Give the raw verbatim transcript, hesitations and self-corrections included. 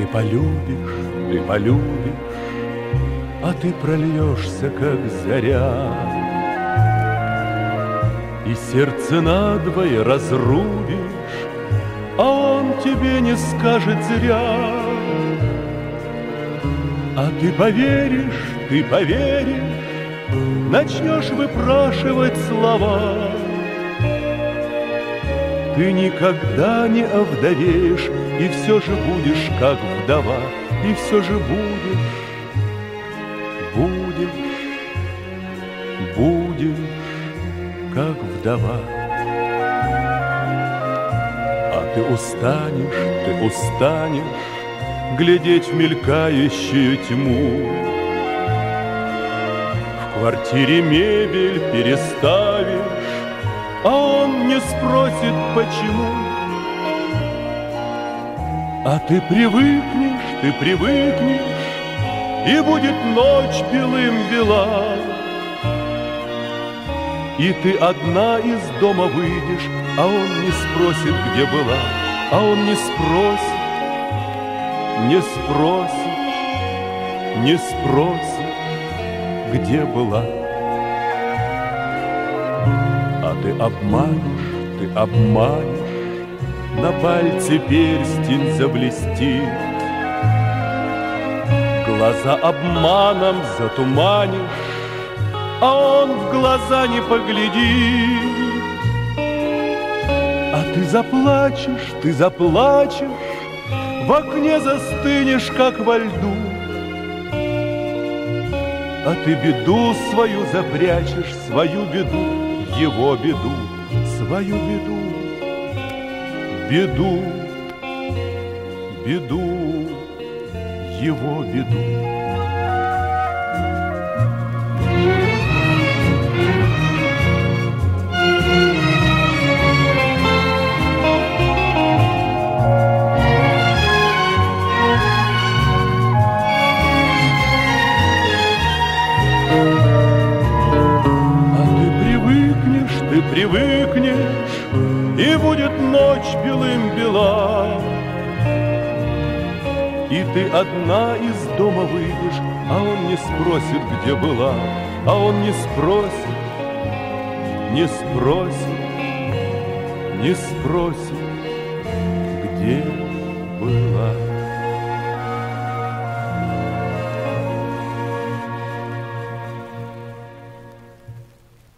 ты полюбишь, ты полюбишь, а ты прольешься, как заря, и сердце надвое разрубишь, а он тебе не скажет зря. А ты поверишь, ты поверишь, начнешь выпрашивать слова. Ты никогда не овдовеешь, и все же будешь, как вдова, и все же будешь, будешь, будешь, как вдова. А ты устанешь, ты устанешь глядеть в мелькающую тьму. В квартире мебель переставишь, а он не спросит, почему. А ты привыкнешь, ты привыкнешь, и будет ночь белым-бела. И ты одна из дома выйдешь, а он не спросит, где была, а он не спросит, не спросит, не спросит, где была. А ты обманешь, ты обманешь, на пальце перстень заблестит. Глаза обманом затуманишь, а он в глаза не поглядит. А ты заплачешь, ты заплачешь, в окне застынешь, как во льду. А ты беду свою запрячешь, свою беду, его беду, свою беду, беду, беду, его беду. Ты привыкнешь, и будет ночь белым-бела. И ты одна из дома выйдешь, а он не спросит, где была, а он не спросит, не спросит, не спросит, где была.